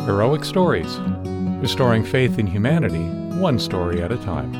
Heroic Stories, restoring faith in humanity, one story at a time.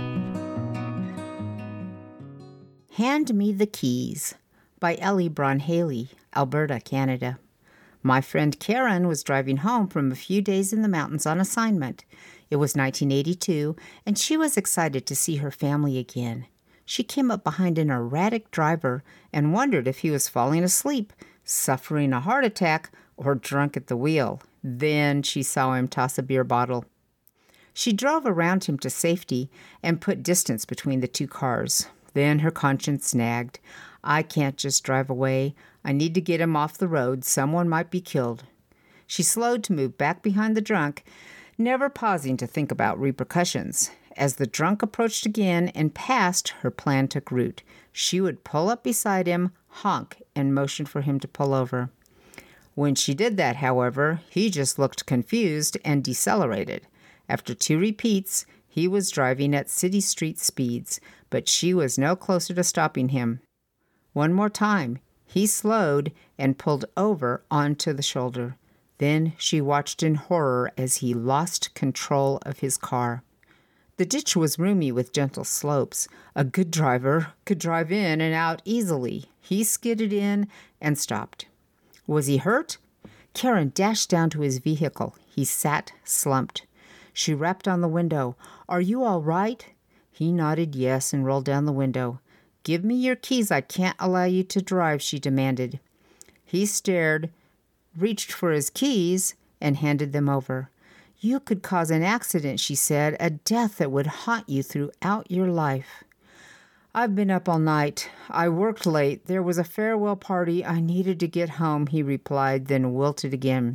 Hand Me the Keys by Ellie Braun-Haley, Alberta, Canada. My friend Karen was driving home from a few days in the mountains on assignment. It was 1982, and she was excited to see her family again. She came up behind an erratic driver and wondered if he was falling asleep, suffering a heart attack, or drunk at the wheel. Then she saw him toss a beer bottle. She drove around him to safety and put distance between the two cars. Then her conscience nagged. I can't just drive away. I need to get him off the road. Someone might be killed. She slowed to move back behind the drunk, never pausing to think about repercussions. As the drunk approached again and passed, her plan took root. She would pull up beside him, honk, and motion for him to pull over. When she did that, however, he just looked confused and decelerated. After 2 repeats, he was driving at city street speeds, but she was no closer to stopping him. One more time, he slowed and pulled over onto the shoulder. Then she watched in horror as he lost control of his car. The ditch was roomy with gentle slopes. A good driver could drive in and out easily. He skidded in and stopped. Was he hurt? Karen dashed down to his vehicle. He sat slumped. She rapped on the window. Are you all right? He nodded yes and rolled down the window. Give me your keys. I can't allow you to drive, she demanded. He stared, reached for his keys, and handed them over. You could cause an accident, she said, a death that would haunt you throughout your life. I've been up all night. I worked late. There was a farewell party. I needed to get home, he replied, then wilted again.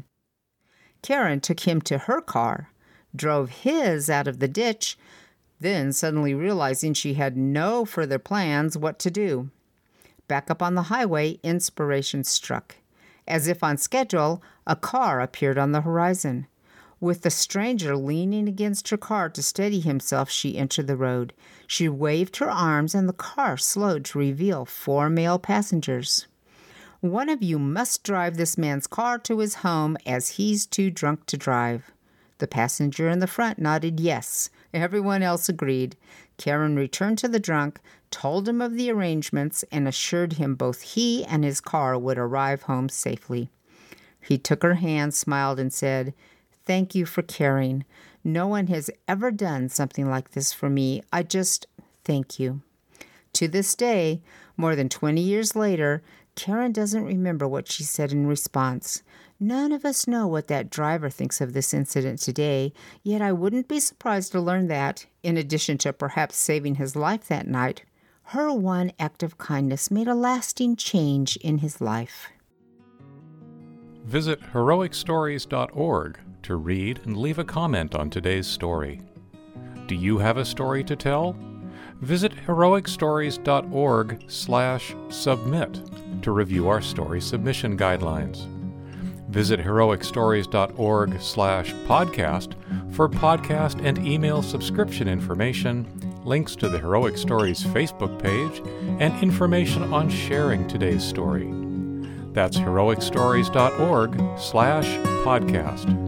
Karen took him to her car, drove his out of the ditch, then suddenly realizing she had no further plans what to do. Back up on the highway, inspiration struck. As if on schedule, a car appeared on the horizon. With the stranger leaning against her car to steady himself, she entered the road. She waved her arms, and the car slowed to reveal 4 male passengers. One of you must drive this man's car to his home, as he's too drunk to drive. The passenger in the front nodded yes. Everyone else agreed. Karen returned to the drunk, told him of the arrangements, and assured him both he and his car would arrive home safely. He took her hand, smiled, and said, Thank you for caring. No one has ever done something like this for me. I just thank you. To this day, more than 20 years later, Karen doesn't remember what she said in response. None of us know what that driver thinks of this incident today, yet I wouldn't be surprised to learn that, in addition to perhaps saving his life that night, her one act of kindness made a lasting change in his life. Visit heroicstories.org to read and leave a comment on today's story. Do you have a story to tell? Visit heroicstories.org/submit to review our story submission guidelines. Visit heroicstories.org/podcast for podcast and email subscription information, links to the Heroic Stories Facebook page, and information on sharing today's story. That's heroicstories.org/podcast.